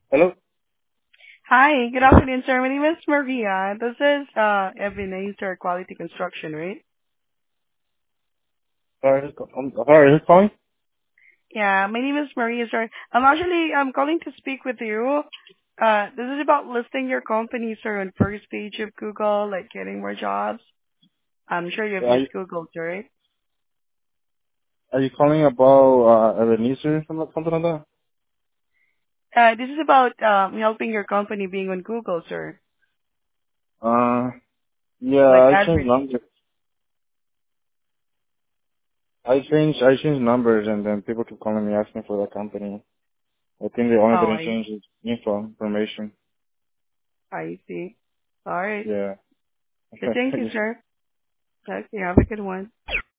Hello? Hi, good afternoon, sir. My name is Maria. This is Ebenezer Quality Construction, right? Sorry, who's calling? Yeah, my name is Maria, sir. I'm calling to speak with you. This is about listing your company, sir, on first page of Google, like getting more jobs. I'm sure you've Are used you, Google, sir, right? are you calling about Ebenezer or something like that? This is about helping your company being on Google, sir. Yeah, Like I changed advert. numbers. I changed numbers and then people keep calling me asking for that company. I think they only Oh, didn't change the information. I see. All right. Yeah. So thank you, sir. Okay, have a good one.